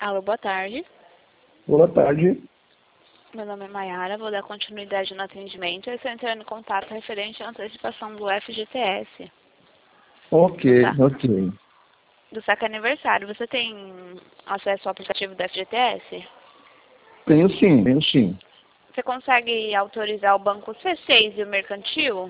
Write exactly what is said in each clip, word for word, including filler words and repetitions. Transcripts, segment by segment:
Alô, boa tarde. Boa tarde. Meu nome é Mayara, vou dar continuidade no atendimento. Eu estou entrando em contato referente à antecipação do F G T S. Ok, Tá. ok. Do saque aniversário. Você tem acesso ao aplicativo do F G T S? Tenho sim, tenho sim. Você consegue autorizar o banco C seis e o mercantil?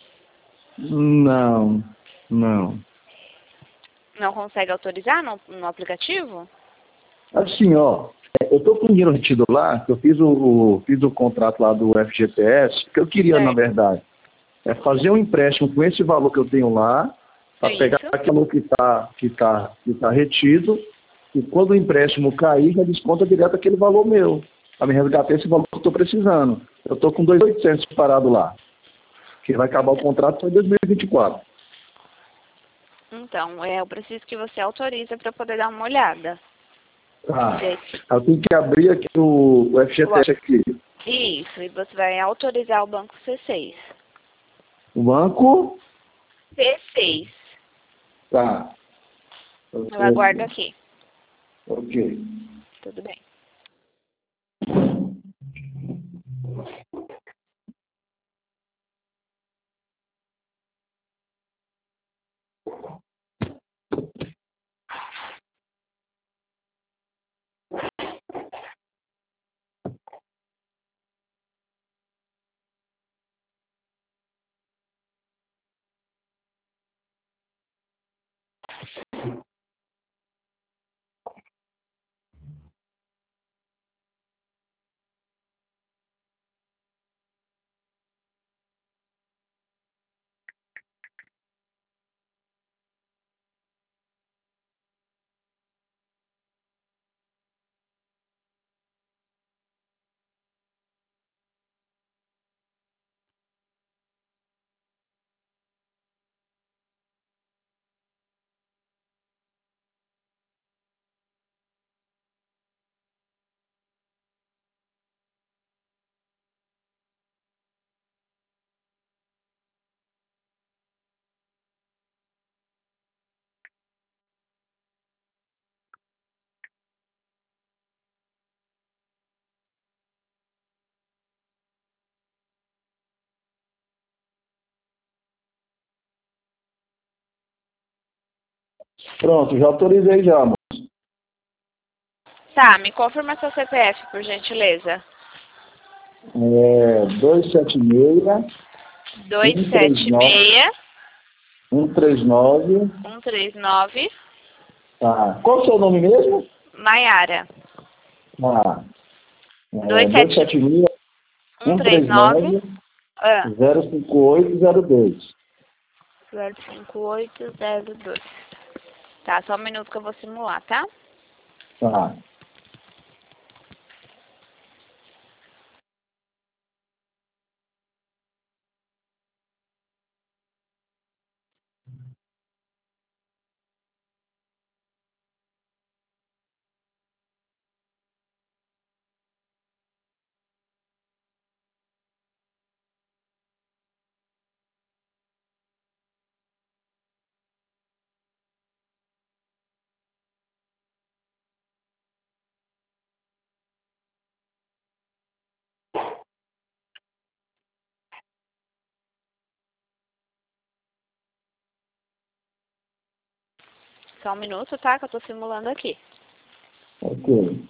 Não, não. Não consegue autorizar no, no aplicativo? Assim, ó, é, eu tô com dinheiro retido lá, que eu fiz o, o- fiz o contrato lá do F G T S, que eu queria, na Certo. verdade, é fazer um empréstimo com esse valor que eu tenho lá, para pegar Isso. aquilo que está que tá, que tá retido, e quando o empréstimo cair, já desconta direto aquele valor meu, para me resgatar esse valor que eu estou precisando. Eu estou com dois mil e oitocentos parado lá, que vai acabar o Então, contrato só em dois mil e vinte e quatro. então é, eu preciso que você autorize para poder dar uma olhada. Tá. Desse- Eu tenho que abrir aqui o, o F G T S aqui. Isso, e você vai autorizar o banco C seis. O banco. C seis. Tá. Eu aguardo aqui. Ok. Tudo bem. Pronto, já autorizei já, amor. Tá, me confirma seu C P F, por gentileza. É dois sete seis, Dois um três sete nove, seis, um três nove. um três nove. Tá. Qual é o seu nome mesmo? Maiara. Tá. É Dois dois sete sete seis, um um três três nove. nove, Ah, zero cinco oito zero dois. zero cinco oito zero dois. Tá, só um minuto que eu vou simular, tá? Tá. Só um minuto, tá? Que eu tô simulando aqui. Ok.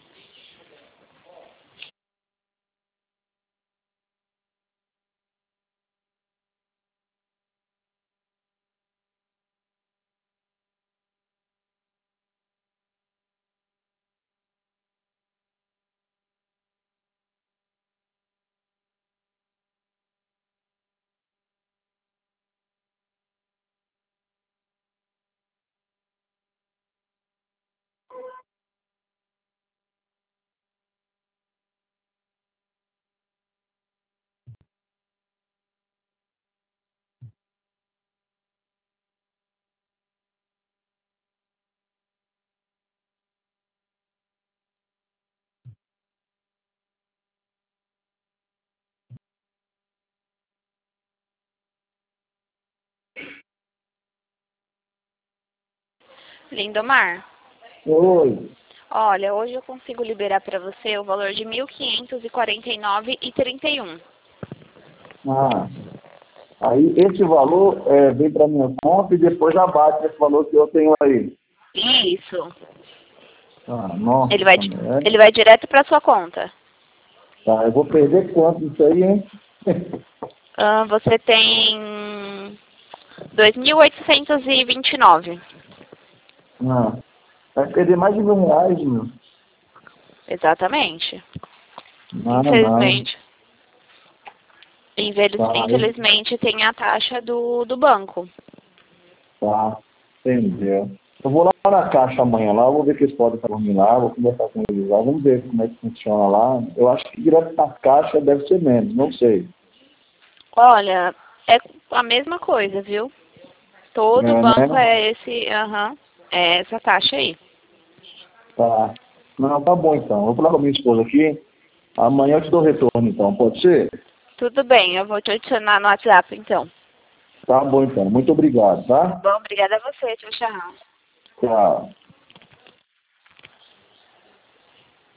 Lindomar, Oi. Olha, hoje eu consigo liberar para você o valor de mil quinhentos e quarenta e nove reais e trinta e um. Ah, aí esse valor é, vem para minha conta e depois já bate esse valor que eu tenho aí. Isso. Ah, nossa, Ele vai, é. ele vai direto para sua conta. Tá, eu vou perder quanto isso aí, hein? Ah, você tem dois mil oitocentos e vinte e nove. Ah, vai perder mais de mil reais, meu. Exatamente. Não, não. Infelizmente. Infeliz- Tá, eu- Infelizmente tem a taxa do, do banco. tá, entendeu. Eu vou lá na caixa amanhã lá, vou ver que eles podem para mim lá, vou conversar com eles lá, vamos ver como é que funciona lá. Eu acho que direto na caixa deve ser menos, não sei. Olha, é a mesma coisa, viu? Todo É, banco né? é esse, aham, é essa taxa aí. Tá. Não, tá bom então. Vou falar com a minha esposa aqui. Amanhã eu te dou retorno então, pode ser? Tudo bem, eu vou te adicionar no WhatsApp então. Tá bom então. Muito obrigado, tá? Bom, obrigada a você, tchau, tchau. Tchau.